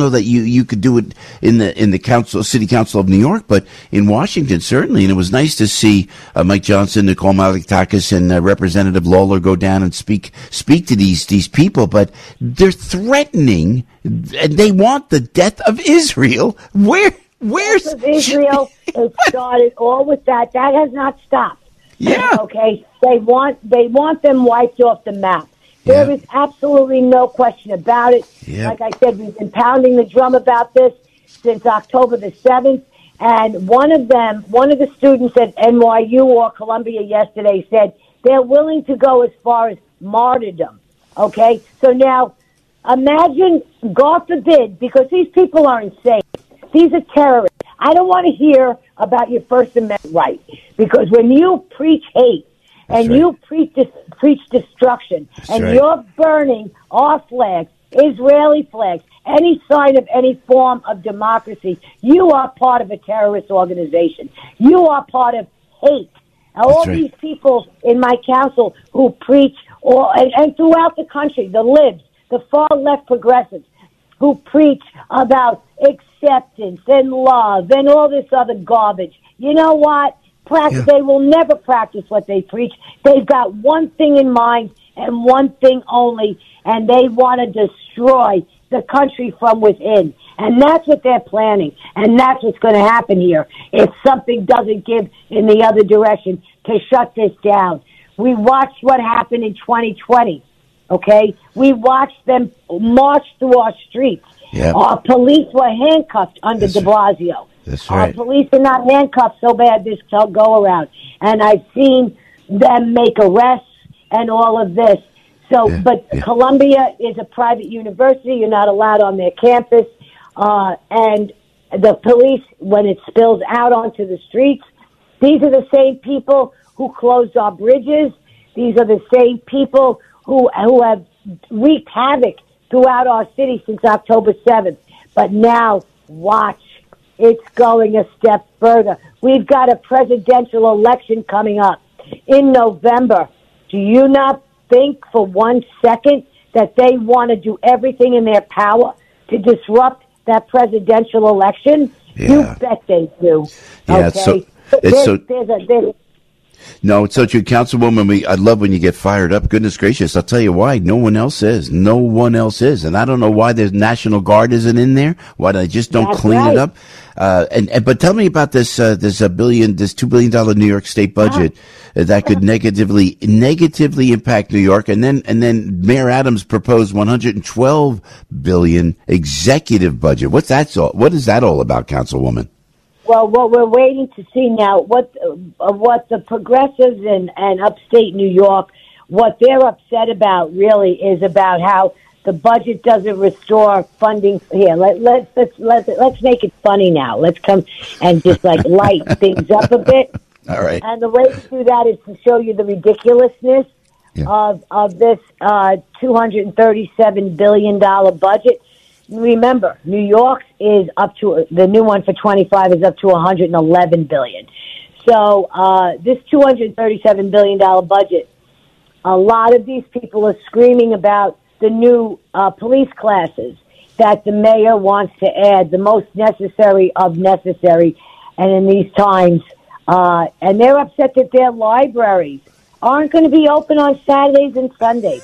Speaker 3: you could do it in the city council of New York, but in Washington certainly. And it was nice to see Mike Johnson, Nicole Malliotakis, and Representative Lawler go down and speak to these people. But they're threatening, and they want the death of Israel. Where's
Speaker 15: Israel? It started all with that. That has not stopped.
Speaker 3: Yeah.
Speaker 15: Okay. They want them wiped off the map. There is absolutely no question about it. Yeah. Like I said, we've been pounding the drum about this since October the 7th. And one of the students at NYU or Columbia yesterday said they're willing to go as far as martyrdom. Okay. So now imagine, God forbid, because these people are insane. These are terrorists. I don't want to hear about your First Amendment right, because when you preach hate and you preach destruction and you're burning our flags, Israeli flags, any sign of any form of democracy, you are part of a terrorist organization. You are part of hate. All these people in my council who preach, and throughout the country, the libs, the far left progressives, who preach about acceptance and love and all this other garbage. You know what? They will never practice what they preach. They've got one thing in mind and one thing only, and they want to destroy the country from within. And that's what they're planning, and that's what's going to happen here if something doesn't give in the other direction to shut this down. We watched what happened in 2020. Okay, we watched them march through our streets. Yep. Our police were handcuffed under de Blasio.
Speaker 3: That's right.
Speaker 15: Our police are not handcuffed so bad this go around. And I've seen them make arrests and all of this. So, Columbia is a private university. You're not allowed on their campus. And the police, when it spills out onto the streets, these are the same people who closed our bridges. These are the same people who have wreaked havoc throughout our city since October 7th. But now, watch. It's going a step further. We've got a presidential election coming up in November. Do you not think for 1 second that they want to do everything in their power to disrupt that presidential election?
Speaker 3: Yeah.
Speaker 15: You bet they do.
Speaker 3: Yeah,
Speaker 15: okay?
Speaker 3: No, it's so true. Councilwoman, I love when you get fired up. Goodness gracious. I'll tell you why. No one else is. No one else is. And I don't know why the National Guard isn't in there. Why they just don't clean it up. But tell me about this $2 billion New York State budget that could negatively impact New York. And then Mayor Adams proposed $112 billion executive budget. What is that all about, Councilwoman?
Speaker 15: Well, what we're waiting to see now, what the progressives in upstate New York, what they're upset about really is about how the budget doesn't restore funding. Here, let's make it funny now. Let's come and just light things up a bit.
Speaker 3: All right.
Speaker 15: And the way to do that is to show you the ridiculousness of this $237 billion budget. Remember, New York's is up to, the new one for 25 is up to $111 billion. So this $237 billion budget, a lot of these people are screaming about the new police classes that the mayor wants to add, the most necessary of necessary, and in these times, and they're upset that their libraries aren't going to be open on Saturdays and Sundays.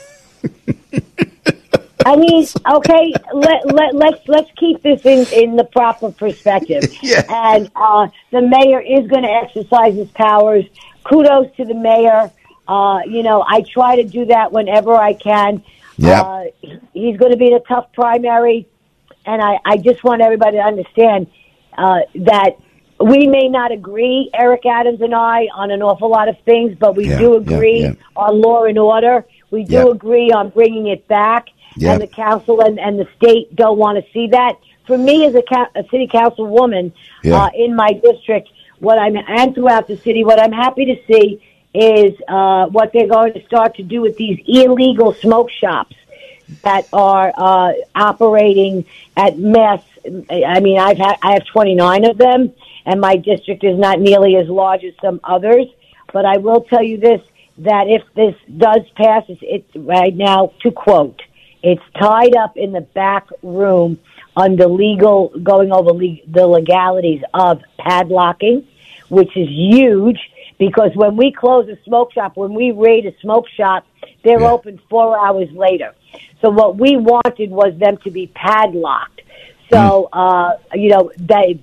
Speaker 15: I mean, okay, let's keep this in the proper perspective. And the mayor is going to exercise his powers. Kudos to the mayor. I try to do that whenever I can. He's going to be in a tough primary, and I just want everybody to understand that we may not agree, Eric Adams and I, on an awful lot of things, but we do agree on law and order. We do agree on bringing it back. And the council and the state don't want to see that. For me, as a city council woman in my district, and throughout the city, what I'm happy to see is what they're going to start to do with these illegal smoke shops that are operating at mass. I mean, I have 29 of them, and my district is not nearly as large as some others. But I will tell you this, that if this does pass, it's right now, to quote, it's tied up in the back room under going over the legalities of padlocking, which is huge, because when we close a smoke shop, when we raid a smoke shop, they're open 4 hours later. So what we wanted was them to be padlocked. So, they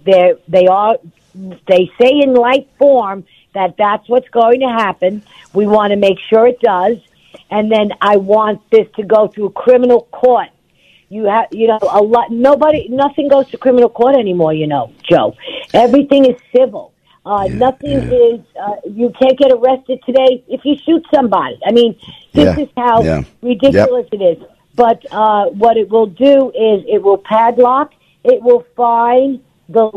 Speaker 15: say in light form that that's what's going to happen. We want to make sure it does. And then I want this to go through criminal court. Nothing goes to criminal court anymore, Joe. Everything is civil. Nothing is, you can't get arrested today if you shoot somebody. I mean, this is how ridiculous it is. But what it will do is it will padlock. It will fine the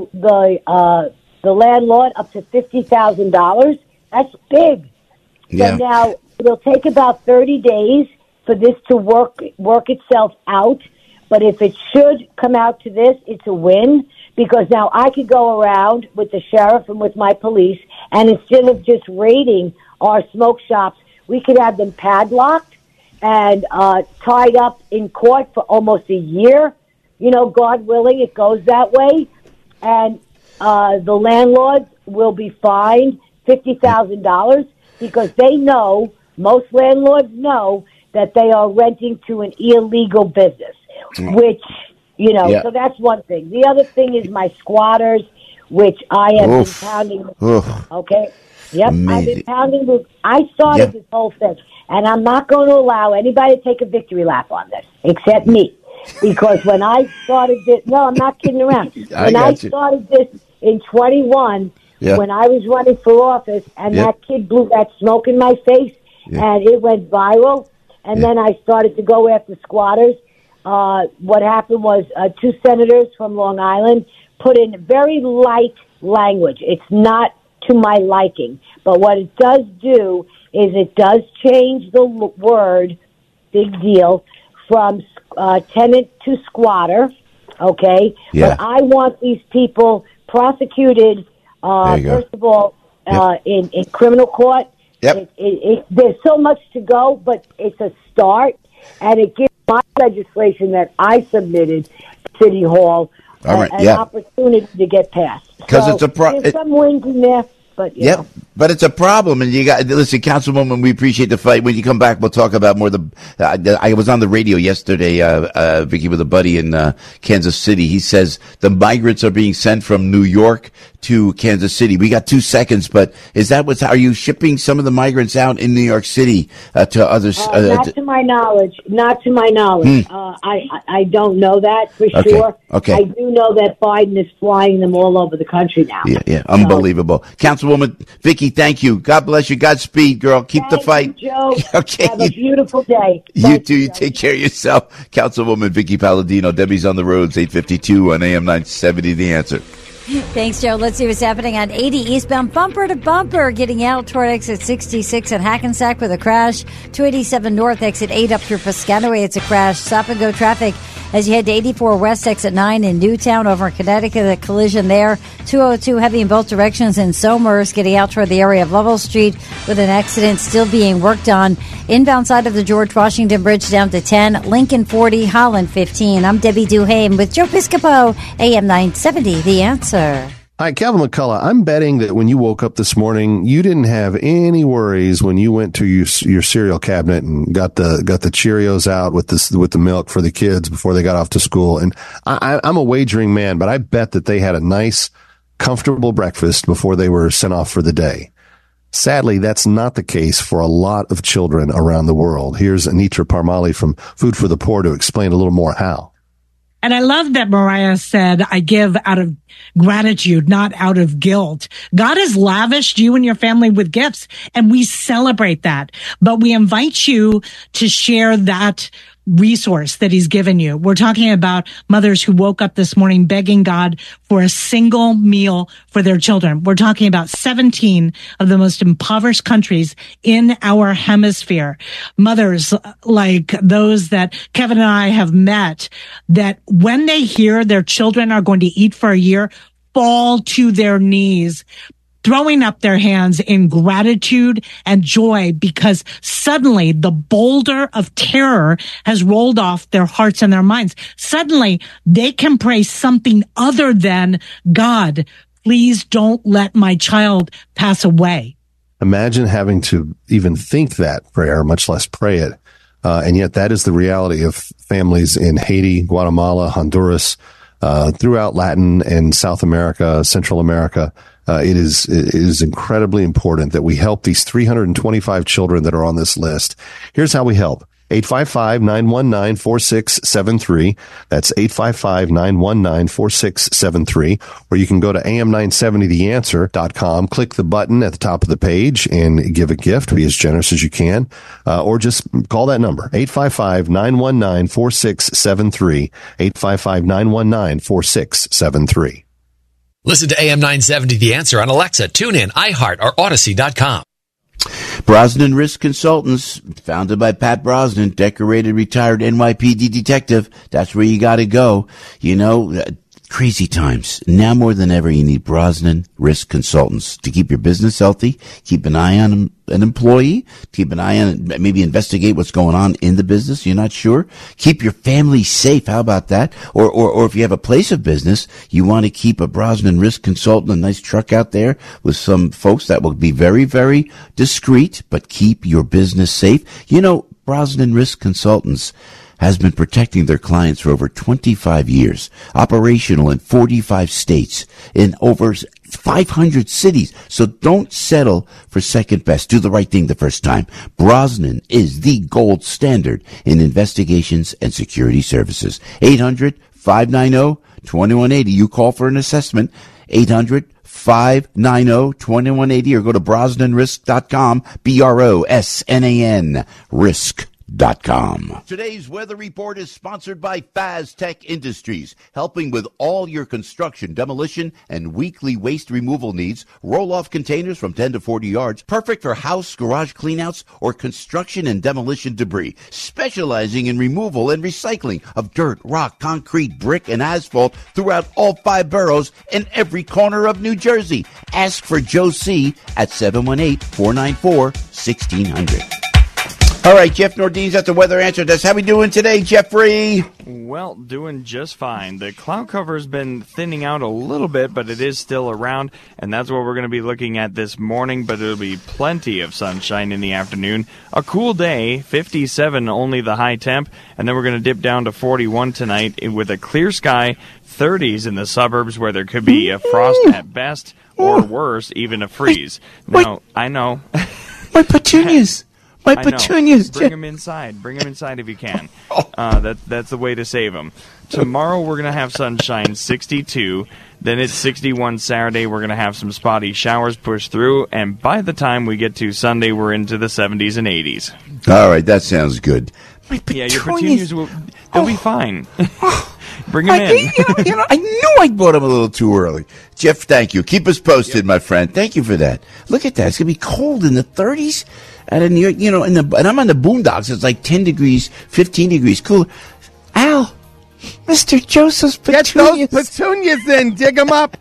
Speaker 15: landlord up to $50,000. That's big. So now it'll take about 30 days for this to work itself out. But if it should come out to this, it's a win, because now I could go around with the sheriff and with my police, and instead of just raiding our smoke shops, we could have them padlocked and tied up in court for almost a year. God willing, it goes that way. And the landlords will be fined $50,000 because most landlords know that they are renting to an illegal business, which, so that's one thing. The other thing is my squatters, which I have been pounding. Okay? Yep, amazing. I've been pounding with. I started this whole thing, and I'm not going to allow anybody to take a victory lap on this, except me. Because when I started this, no, I'm not kidding around. When I started this in 21, when I was running for office, and that kid blew that smoke in my face, and it went viral, and then I started to go after squatters. What happened was 2 senators from Long Island put in very light language. It's not to my liking. But what it does do is it does change the word, big deal, from tenant to squatter, okay? But I want these people prosecuted, first of all, in criminal court. There's so much to go, but it's a start, and it gives my legislation that I submitted to City Hall an opportunity to get passed. Because it's there's some wins in there, but
Speaker 3: but it's a problem, and you got listen, Councilwoman. We appreciate the fight. When you come back, we'll talk about more. I was on the radio yesterday, Vicky, with a buddy in Kansas City. He says the migrants are being sent from New York to Kansas City. We got 2 seconds, but is that are you shipping some of the migrants out in New York City to others?
Speaker 15: Not to my knowledge. Not to my knowledge. I don't know that for sure. Okay. I do know that Biden is flying them all over the country now.
Speaker 3: Yeah, unbelievable. Councilwoman Vicky, thank you. God bless you. Godspeed, girl. Keep the fight.
Speaker 15: You, Joe.
Speaker 3: Okay.
Speaker 15: Have a beautiful day.
Speaker 3: You too. You take care of yourself. Councilwoman Vicky Palladino. Debbie's on the roads, 852 on AM 970. The Answer.
Speaker 9: Thanks, Joe. Let's see what's happening on 80 eastbound, bumper to bumper, getting out toward exit 66 at Hackensack with a crash. 287 north, exit 8 up through Piscataway. It's a crash. Stop and go traffic as you head to 84 west, exit 9 in Newtown over in Connecticut. A collision there. 202 heavy in both directions in Somers, getting out toward the area of Lovell Street with an accident still being worked on. Inbound side of the George Washington Bridge down to 10. Lincoln 40, Holland 15. I'm Debbie Duhame with Joe Piscopo, AM 970, The Answer.
Speaker 16: Hi, Calvin McCullough. I'm betting that when you woke up this morning, you didn't have any worries when you went to your cereal cabinet and got the Cheerios out with the milk for the kids before they got off to school. And I'm a wagering man, but I bet that they had a nice, comfortable breakfast before they were sent off for the day. Sadly, that's not the case for a lot of children around the world. Here's Anitra Parmali from Food for the Poor to explain a little more how.
Speaker 17: And I love that Mariah said, I give out of gratitude, not out of guilt. God has lavished you and your family with gifts, and we celebrate that. But we invite you to share that resource that he's given you. We're talking about mothers who woke up this morning begging God for a single meal for their children. We're talking about 17 of the most impoverished countries in our hemisphere. Mothers like those that Kevin and I have met, that when they hear their children are going to eat for a year, fall to their knees, throwing up their hands in gratitude and joy because suddenly the boulder of terror has rolled off their hearts and their minds. Suddenly they can pray something other than, God, please don't let my child pass away.
Speaker 16: Imagine having to even think that prayer, much less pray it. And yet that is the reality of families in Haiti, Guatemala, Honduras, throughout Latin and South America, Central America. It is incredibly important that we help these 325 children that are on this list. Here's how we help. 855-919-4673. That's 855-919-4673. Or you can go to am970theanswer.com, click the button at the top of the page and give a gift. Be as generous as you can. Or just call that number, 855-919-4673. 855-919-4673.
Speaker 11: Listen to AM 970 The Answer on Alexa, TuneIn, iHeart, or Odyssey.com.
Speaker 3: Brosnan Risk Consultants, founded by Pat Brosnan, decorated retired NYPD detective. That's where you got to go. You know, crazy times. Now more than ever, you need Brosnan Risk Consultants to keep your business healthy, keep an eye on an employee, keep an eye on, maybe investigate what's going on in the business. You're not sure. Keep your family safe. How about that? Or if you have a place of business, you want to keep a Brosnan Risk Consultant, a nice truck out there with some folks that will be very, very discreet, but keep your business safe. You know, Brosnan Risk Consultants has been protecting their clients for over 25 years, operational in 45 states, in over 500 cities. So don't settle for second best. Do the right thing the first time. Brosnan is the gold standard in investigations and security services. 800-590-2180. You call for an assessment. 800-590-2180 or go to brosnanrisk.com, BROSNAN, risk.com. Today's weather report is sponsored by FazTech Industries, helping with all your construction, demolition, and weekly waste removal needs. Roll-off containers from 10 to 40 yards, perfect for house, garage cleanouts, or construction and demolition debris. Specializing in removal and recycling of dirt, rock, concrete, brick, and asphalt throughout all 5 boroughs and every corner of New Jersey. Ask for Joe C. at 718-494-1600. All right, Jeff Nordines at the Weather Answer Desk. How we doing today, Jeffrey?
Speaker 18: Well, doing just fine. The cloud cover has been thinning out a little bit, but it is still around, and that's what we're going to be looking at this morning, but it'll be plenty of sunshine in the afternoon. A cool day, 57 only the high temp, and then we're going to dip down to 41 tonight with a clear sky, 30s in the suburbs where there could be a frost at best, or worse, even a freeze. Now, I know.
Speaker 3: My petunias. My petunias.
Speaker 18: Bring them inside. Bring them inside if you can. That's the way to save them. Tomorrow we're going to have sunshine, 62. Then it's 61 Saturday. We're going to have some spotty showers push through. And by the time we get to Sunday, we're into the 70s and 80s.
Speaker 3: All right, that sounds good. My petunias.
Speaker 18: Yeah, your petunias, they'll be fine. Bring them in.
Speaker 3: I knew I bought them a little too early. Jeff, thank you. Keep us posted, my friend. Thank you for that. Look at that. It's going to be cold in the 30s. And I'm on the boondocks. It's like 10 degrees, 15 degrees cooler. Al, Mr. Joseph's petunias.
Speaker 4: Get those petunias then. Dig them up.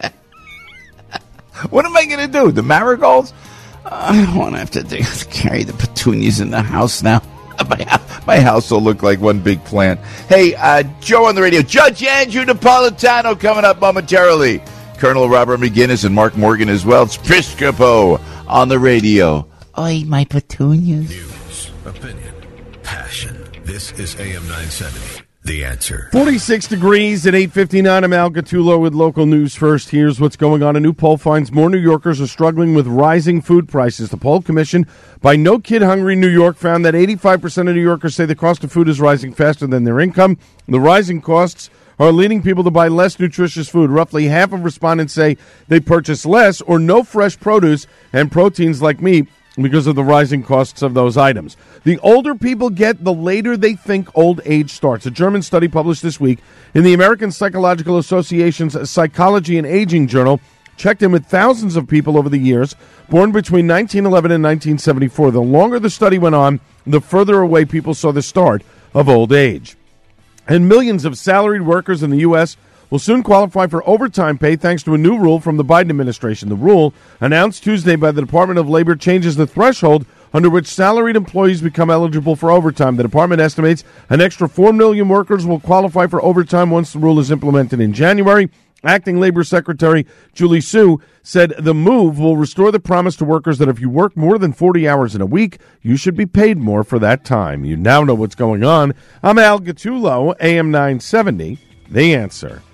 Speaker 3: What am I going to do? The marigolds? I don't want to have to carry the petunias in the house now. My house will look like one big plant. Hey, Joe on the radio. Judge Andrew Napolitano coming up momentarily. Colonel Robert McGinnis and Mark Morgan as well. It's Piscopo on the radio. Oi, my petunias.
Speaker 1: News, opinion, passion. This is AM 970, The Answer.
Speaker 4: 46 degrees at 8:59. I'm Al Gattulo with local news first. Here's what's going on. A new poll finds more New Yorkers are struggling with rising food prices. The poll commissioned by No Kid Hungry New York found that 85% of New Yorkers say the cost of food is rising faster than their income. The rising costs are leading people to buy less nutritious food. Roughly half of respondents say they purchase less or no fresh produce and proteins like meat because of the rising costs of those items. The older people get, the later they think old age starts. A German study published this week in the American Psychological Association's Psychology and Aging Journal checked in with thousands of people over the years, born between 1911 and 1974. The longer the study went on, the further away people saw the start of old age. And millions of salaried workers in the U.S. will soon qualify for overtime pay thanks to a new rule from the Biden administration. The rule, announced Tuesday by the Department of Labor, changes the threshold under which salaried employees become eligible for overtime. The department estimates an extra 4 million workers will qualify for overtime once the rule is implemented in January. Acting Labor Secretary Julie Su said the move will restore the promise to workers that if you work more than 40 hours in a week, you should be paid more for that time. You now know what's going on. I'm Al Gattullo, AM 970, The Answer.